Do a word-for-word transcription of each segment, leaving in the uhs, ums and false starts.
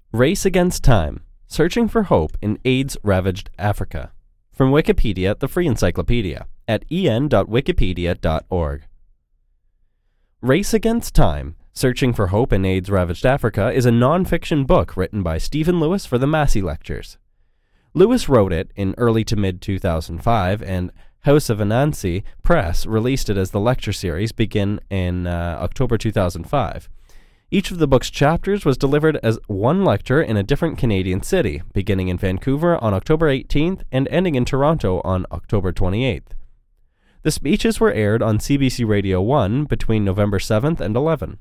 Race Against Time, Searching for Hope in AIDS-Ravaged Africa. From Wikipedia, the Free Encyclopedia, at e n dot wikipedia dot org. Race Against Time, Searching for Hope in AIDS-Ravaged Africa is a non-fiction book written by Stephen Lewis for the Massey Lectures. Lewis wrote it in early to mid two thousand five, and House of Anansi Press released it as the lecture series begin in uh, October two thousand five. Each of the book's chapters was delivered as one lecture in a different Canadian city, beginning in Vancouver on October eighteenth and ending in Toronto on October twenty-eighth. The speeches were aired on C B C Radio one between November seventh and eleventh.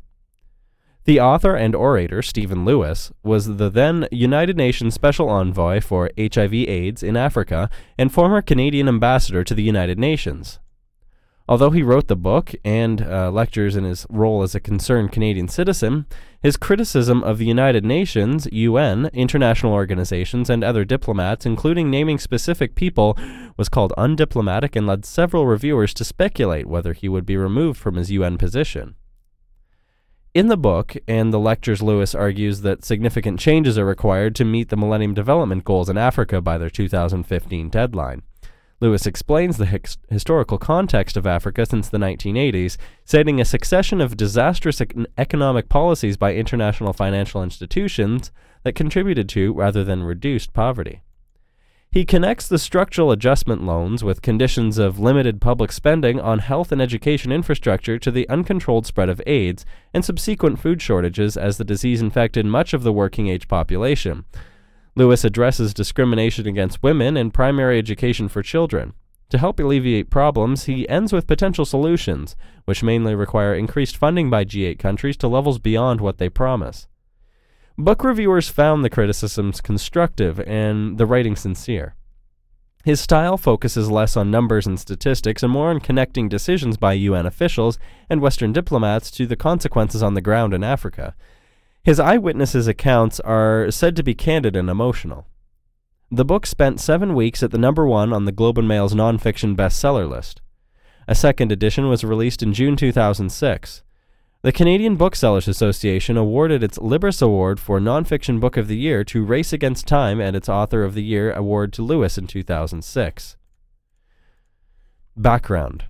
The author and orator, Stephen Lewis, was the then United Nations Special Envoy for H I V AIDS in Africa and former Canadian ambassador to the United Nations. Although he wrote the book and uh, lectures in his role as a concerned Canadian citizen, his criticism of the United Nations, U N, international organizations, and other diplomats, including naming specific people, was called undiplomatic and led several reviewers to speculate whether he would be removed from his U N position. In the book and the lectures, Lewis argues that significant changes are required to meet the Millennium Development Goals in Africa by their two thousand fifteen deadline. Lewis explains the his- historical context of Africa since the nineteen eighties, citing a succession of disastrous ec- economic policies by international financial institutions that contributed to, rather than reduced, poverty. He connects the structural adjustment loans with conditions of limited public spending on health and education infrastructure to the uncontrolled spread of AIDS and subsequent food shortages as the disease infected much of the working-age population. Lewis addresses discrimination against women and primary education for children. To help alleviate problems, he ends with potential solutions, which mainly require increased funding by G eight countries to levels beyond what they promise. Book reviewers found the criticisms constructive and the writing sincere. His style focuses less on numbers and statistics and more on connecting decisions by U N officials and Western diplomats to the consequences on the ground in Africa. His eyewitnesses' accounts are said to be candid and emotional. The book spent seven weeks at the number one on the Globe and Mail's nonfiction bestseller list. A second edition was released in June two thousand six. The Canadian Booksellers Association awarded its Libris Award for Nonfiction Book of the Year to Race Against Time and its Author of the Year award to Lewis in two thousand six. Background.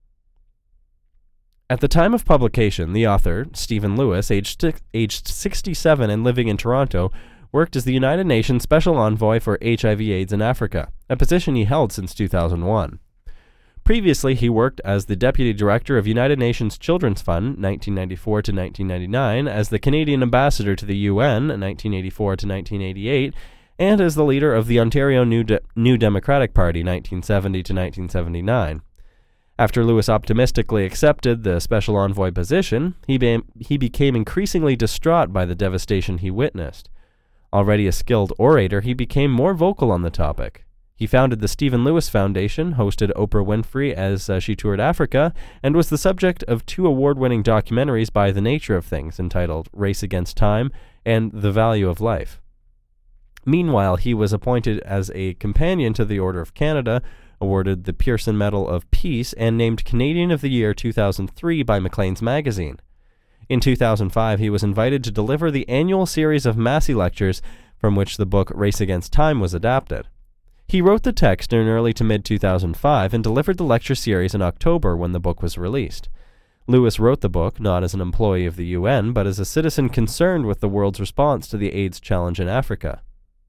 At the time of publication, the author, Stephen Lewis, aged, aged sixty-seven and living in Toronto, worked as the United Nations Special Envoy for H I V AIDS in Africa, a position he held since two thousand one. Previously, he worked as the Deputy Director of United Nations Children's Fund, nineteen ninety-four to nineteen ninety-nine, as the Canadian Ambassador to the U N, nineteen eighty-four to nineteen eighty-eight, and as the leader of the Ontario New, De- New Democratic Party, nineteen seventy to nineteen seventy-nine. After Lewis optimistically accepted the special envoy position, he, be- he became increasingly distraught by the devastation he witnessed. Already a skilled orator, he became more vocal on the topic. He founded the Stephen Lewis Foundation, hosted Oprah Winfrey as uh, she toured Africa, and was the subject of two award-winning documentaries by The Nature of Things entitled Race Against Time and The Value of Life. Meanwhile, he was appointed as a companion to the Order of Canada, awarded the Pearson Medal of Peace, and named Canadian of the Year two thousand three by Maclean's Magazine. In two thousand five, he was invited to deliver the annual series of Massey Lectures from which the book Race Against Time was adapted. He wrote the text in early to mid two thousand five and delivered the lecture series in October when the book was released. Lewis wrote the book not as an employee of the U N, but as a citizen concerned with the world's response to the AIDS challenge in Africa.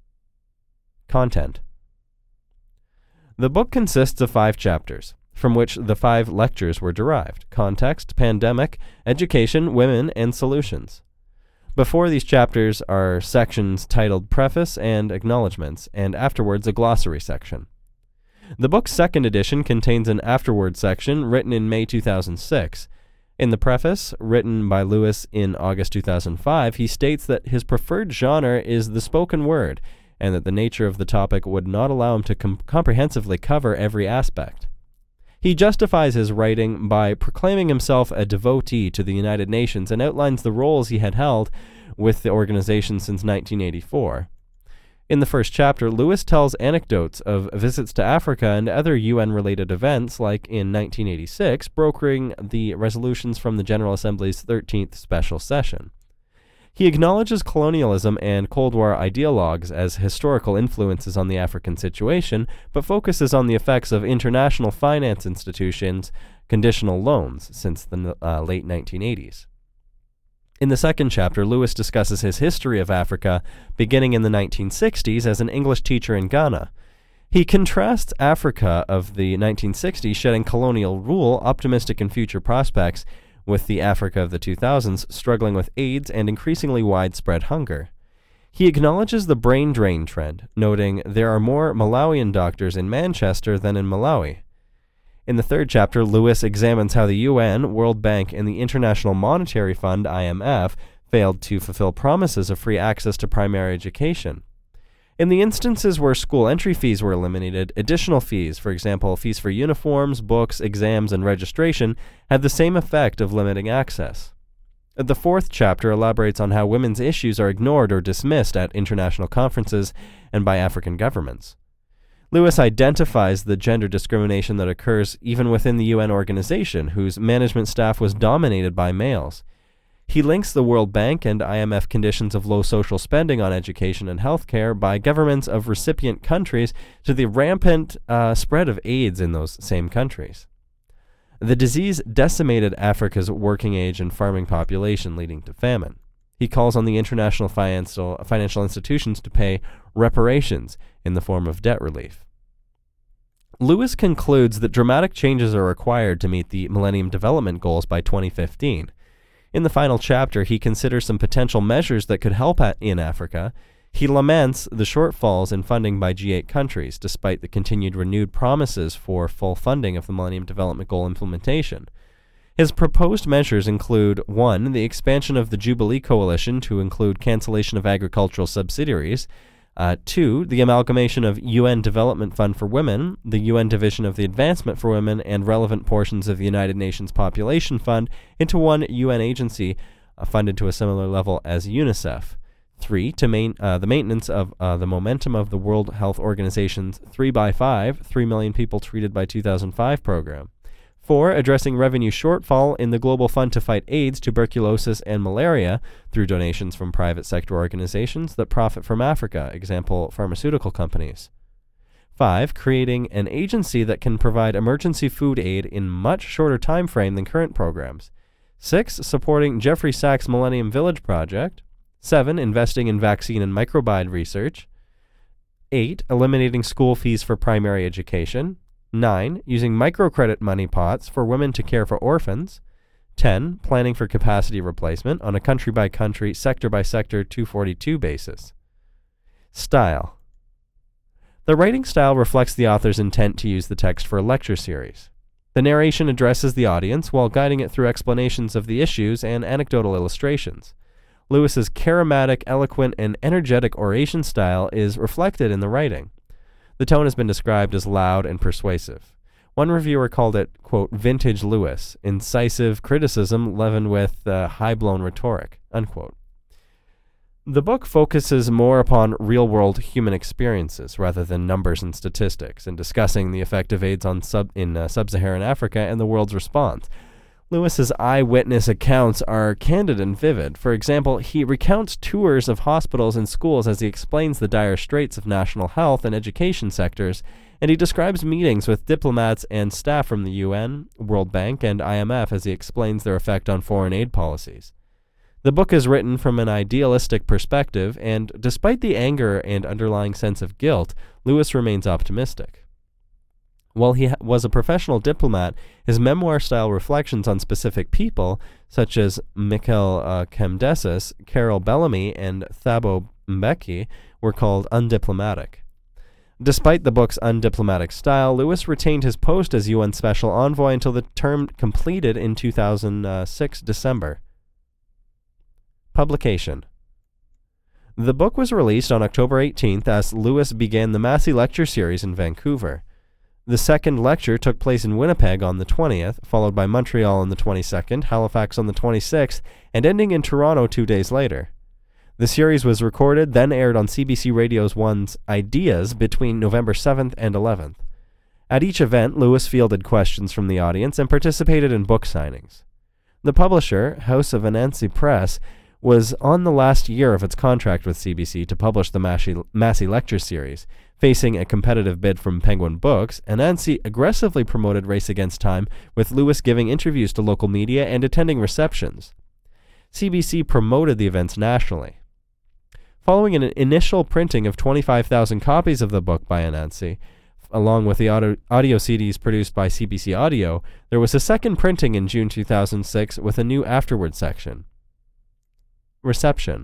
Content. The book consists of five chapters, from which the five lectures were derived: context, pandemic, education, women, and solutions. Before these chapters are sections titled Preface and Acknowledgements, and afterwards a glossary section. The book's second edition contains an afterword section written in May two thousand six. In the preface, written by Lewis in August two thousand five, he states that his preferred genre is the spoken word, and that the nature of the topic would not allow him to com- comprehensively cover every aspect. He justifies his writing by proclaiming himself a devotee to the United Nations and outlines the roles he had held with the organization since nineteen eighty-four. In the first chapter, Lewis tells anecdotes of visits to Africa and other U N-related events, like in nineteen eighty-six, brokering the resolutions from the General Assembly's thirteenth special session. He acknowledges colonialism and Cold War ideologues as historical influences on the African situation, but focuses on the effects of international finance institutions' conditional loans since the uh, late nineteen eighties. In the second chapter, Lewis discusses his history of Africa, beginning in the nineteen sixties as an English teacher in Ghana. He contrasts Africa of the nineteen sixties, shedding colonial rule, optimistic in future prospects, with the Africa of the two thousands, struggling with AIDS and increasingly widespread hunger. He acknowledges the brain drain trend, noting there are more Malawian doctors in Manchester than in Malawi. In the third chapter, Lewis examines how the U N, World Bank, and the International Monetary Fund, I M F, failed to fulfill promises of free access to primary education. In the instances where school entry fees were eliminated, additional fees, for example, fees for uniforms, books, exams, and registration, had the same effect of limiting access. The fourth chapter elaborates on how women's issues are ignored or dismissed at international conferences and by African governments. Lewis identifies the gender discrimination that occurs even within the U N organization, whose management staff was dominated by males. He links the World Bank and I M F conditions of low social spending on education and healthcare by governments of recipient countries to the rampant uh, spread of AIDS in those same countries. The disease decimated Africa's working age and farming population, leading to famine. He calls on the international financial, financial institutions to pay reparations in the form of debt relief. Lewis concludes that dramatic changes are required to meet the Millennium Development Goals by twenty fifteen. In the final chapter, he considers some potential measures that could help in Africa. He laments the shortfalls in funding by G eight countries, despite the continued renewed promises for full funding of the Millennium Development Goal implementation. His proposed measures include one. The expansion of the Jubilee Coalition to include cancellation of agricultural subsidiaries, uh, two. The amalgamation of U N Development Fund for Women, the U N Division of the Advancement for Women, and relevant portions of the United Nations Population Fund into one U N agency uh, funded to a similar level as UNICEF. Three, to main, uh, the maintenance of uh, the momentum of the World Health Organization's three by five, three million people treated by two thousand five program. Four, addressing revenue shortfall in the Global Fund to fight AIDS, tuberculosis, and malaria through donations from private sector organizations that profit from Africa, example, pharmaceutical companies. Five, creating an agency that can provide emergency food aid in much shorter time frame than current programs. Six, supporting Jeffrey Sachs' Millennium Village Project. Seven, investing in vaccine and microbiome research. Eight, eliminating school fees for primary education. Nine, using microcredit money pots for women to care for orphans. Ten, planning for capacity replacement on a country-by-country, sector-by-sector two forty-two basis. Style. The writing style reflects the author's intent to use the text for a lecture series. The narration addresses the audience while guiding it through explanations of the issues and anecdotal illustrations. Lewis's charismatic, eloquent, and energetic oration style is reflected in the writing. The tone has been described as loud and persuasive. One reviewer called it, quote, vintage Lewis, incisive criticism leavened with uh, high-blown rhetoric, unquote. The book focuses more upon real-world human experiences rather than numbers and statistics, in discussing the effect of AIDS on sub- in uh, sub-Saharan Africa and the world's response. Lewis's eyewitness accounts are candid and vivid. For example, he recounts tours of hospitals and schools as he explains the dire straits of national health and education sectors, and he describes meetings with diplomats and staff from the U N, World Bank, and I M F as he explains their effect on foreign aid policies. The book is written from an idealistic perspective, and despite the anger and underlying sense of guilt, Lewis remains optimistic. While he ha- was a professional diplomat, his memoir-style reflections on specific people, such as Michael uh, Kemdesis, Carol Bellamy, and Thabo Mbeki, were called undiplomatic. Despite the book's undiplomatic style, Lewis retained his post as U N Special Envoy until the term completed in two thousand six December. Publication. The book was released on October eighteenth as Lewis began the Massey Lecture Series in Vancouver. The second lecture took place in Winnipeg on the twentieth, followed by Montreal on the twenty-second, Halifax on the twenty-sixth, and ending in Toronto two days later. The series was recorded, then aired on C B C Radio's One's Ideas between November seventh and eleventh. At each event, Lewis fielded questions from the audience and participated in book signings. The publisher, House of Anansi Press, was on the last year of its contract with C B C to publish the Massey, Massey Lecture Series. Facing a competitive bid from Penguin Books, Anansi aggressively promoted Race Against Time, with Lewis giving interviews to local media and attending receptions. C B C promoted the events nationally. Following an initial printing of twenty-five thousand copies of the book by Anansi, along with the audio, audio C Ds produced by C B C Audio, there was a second printing in June two thousand six with a new afterward section. Reception.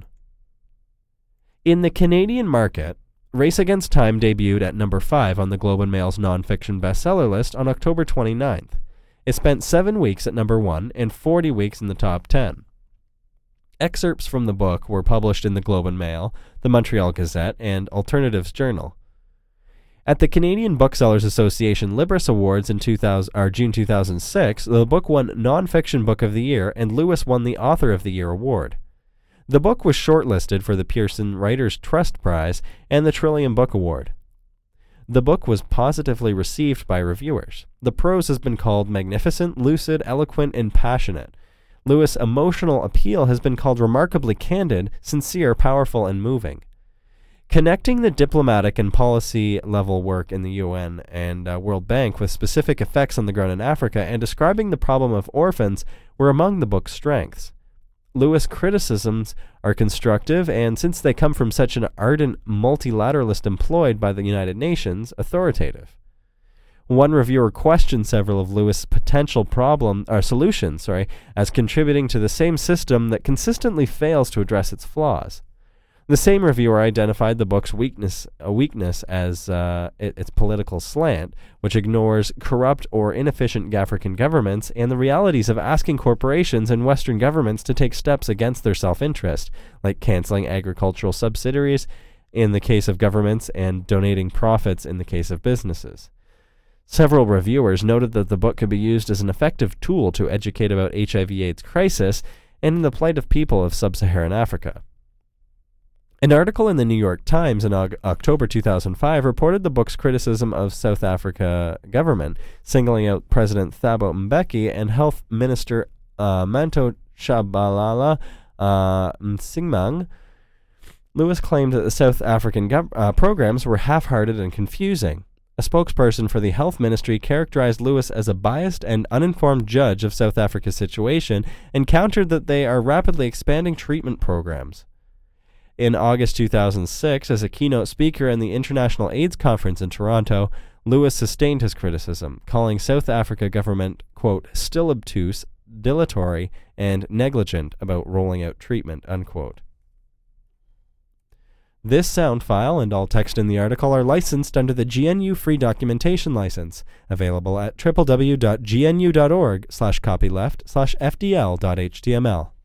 In the Canadian market, Race Against Time debuted at number five on the Globe and Mail's nonfiction bestseller list on October twenty-ninth. It spent seven weeks at number one and forty weeks in the top ten. Excerpts from the book were published in the Globe and Mail, the Montreal Gazette, and Alternatives Journal. At the Canadian Booksellers Association Libris Awards in two thousand, or June two thousand six, the book won Nonfiction Book of the Year, and Lewis won the Author of the Year award. The book was shortlisted for the Pearson Writers' Trust Prize and the Trillium Book Award. The book was positively received by reviewers. The prose has been called magnificent, lucid, eloquent, and passionate. Lewis' emotional appeal has been called remarkably candid, sincere, powerful, and moving. Connecting the diplomatic and policy-level work in the U N and uh, World Bank with specific effects on the ground in Africa and describing the problem of orphans were among the book's strengths. Lewis' criticisms are constructive, and since they come from such an ardent multilateralist employed by the United Nations, authoritative. One reviewer questioned several of Lewis' potential problem or solutions, sorry, as contributing to the same system that consistently fails to address its flaws. The same reviewer identified the book's weakness, a weakness as uh, it, its political slant, which ignores corrupt or inefficient African governments and the realities of asking corporations and Western governments to take steps against their self-interest, like canceling agricultural subsidies in the case of governments and donating profits in the case of businesses. Several reviewers noted that the book could be used as an effective tool to educate about H I V AIDS crisis and the plight of people of sub-Saharan Africa. An article in the New York Times in og- October two thousand five reported the book's criticism of South Africa government, singling out President Thabo Mbeki and Health Minister uh, Manto Tshabalala uh, Msimang. Lewis claimed that the South African gov- uh, programs were half-hearted and confusing. A spokesperson for the health ministry characterized Lewis as a biased and uninformed judge of South Africa's situation and countered that they are rapidly expanding treatment programs. In August two thousand six, as a keynote speaker in the International AIDS Conference in Toronto, Lewis sustained his criticism, calling South Africa government, quote, still obtuse, dilatory, and negligent about rolling out treatment, unquote. This sound file and all text in the article are licensed under the G N U Free Documentation License, available at w w w dot g n u dot org slash copyleft slash f d l dot h t m l.